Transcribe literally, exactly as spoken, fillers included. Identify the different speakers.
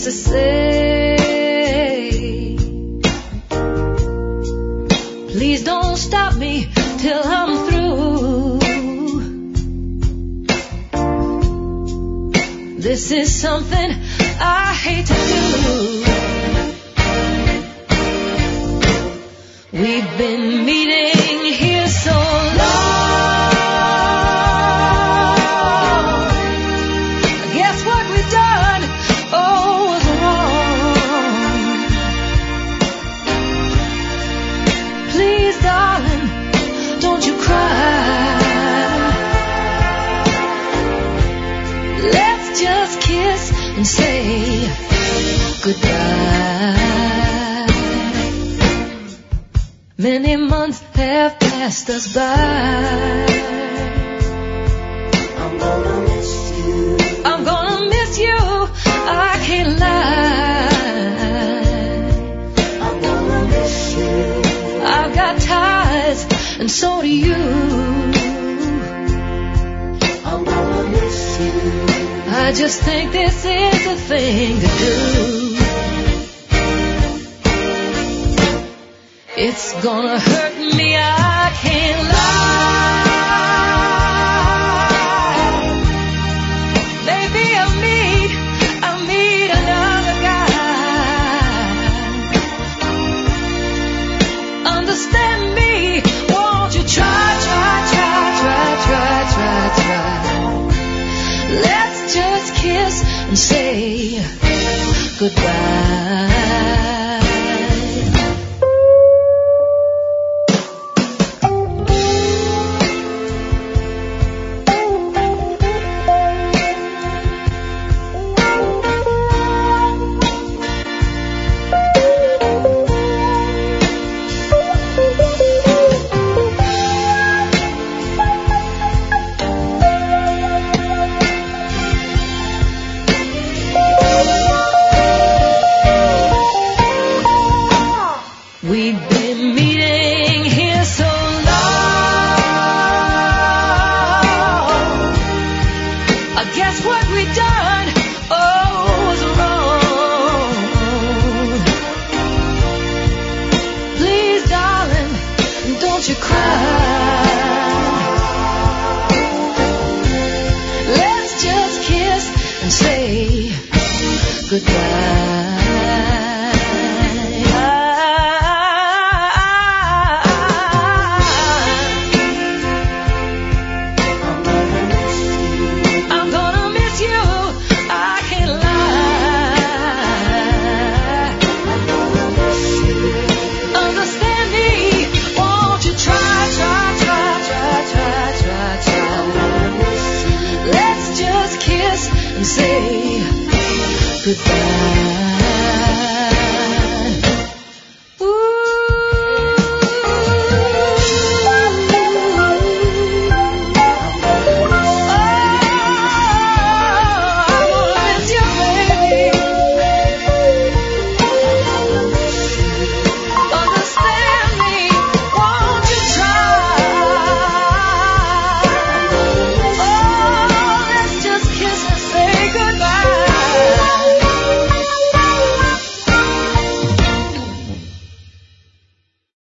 Speaker 1: to say. Please don't stop me till I'm through. This is something I hate to do. We've been meeting here so long. Guess what we've done, oh, was wrong. Please, darling, don't you cry. Let's just kiss and say goodbye. Many months have passed us by. I'm gonna miss you. I'm gonna miss you. I can't lie. I'm gonna miss you. I've got ties, and so do you. I'm gonna miss you. I just think this is the thing to do. It's gonna hurt me, I can't lie. Maybe I'll meet, I'll meet another guy. Understand me, won't you try, try, try, try, try, try, try. Let's just kiss and say goodbye. Goodbye.